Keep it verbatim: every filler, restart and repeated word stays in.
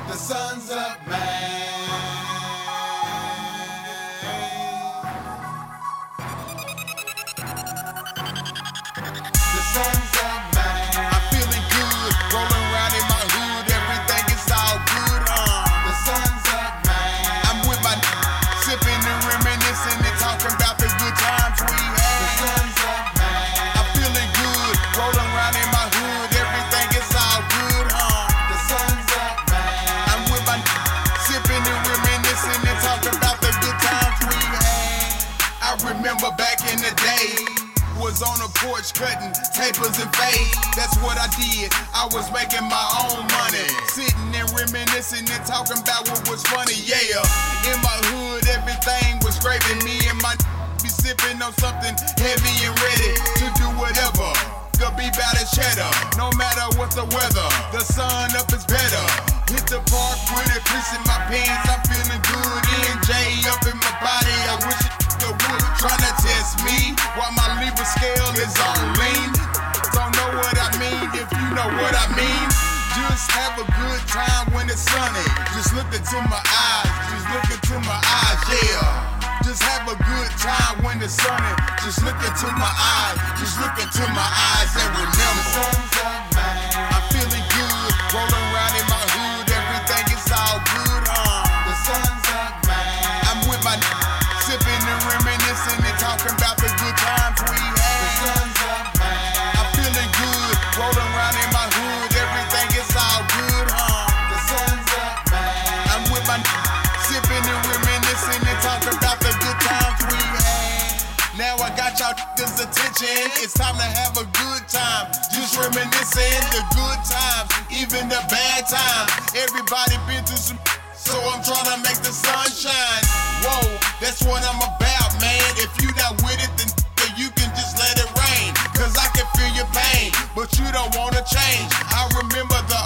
The sons of man. The sons of man. I'm feeling good, rolling around in my hood, everything is all good, huh? The sons of man. I'm with my sipping and reminiscing and talking about the good times we had. The sons of man. I'm feeling good, rolling around in my hood, everything is all good, huh? The sons of man. I'm with my sipping and reminiscing and talking about the good times we had. I remember back in the day, was on a porch cutting tapers and fade. That's what I did. I was making my own money, sitting and reminiscing and talking about what was funny. Yeah, in my hood everything was great, and me and my be sipping on something heavy and ready to do whatever. Could be bout a cheddar, no matter what the weather. The sun up is better. Hit the park with it, creasing my pants. I'm feeling good. E and J up in my body. I wish it would. Trying to test me while my liver scale is on lean. Don't know what I mean if you know what I mean. Just have a good time when it's sunny. Just look into my eyes. Just look into my eyes, yeah. Just have a good time when it's sunny. Just look into my eyes. Just look into my eyes and remember. I'm feeling good, rolling around in my hood. Everything is all good, huh? The sun's up, man. I'm with my sipping and reminiscing and talking about the good times we had. The sun's up, man. I'm feeling good, rolling around in my hood. Everything is all good, huh? The sun's up, man. I'm with my sipping and reminiscing and talking about the good times we had. Now I got y'all niggas' attention. It's time to have a good time. Just reminiscing the good times, even the bad times. Everybody been through some, so I'm trying to make the sun shine. Whoa, that's what I'm about, man. If you not with it, then you can just let it rain. Cause I can feel your pain, but you don't wanna change. I remember the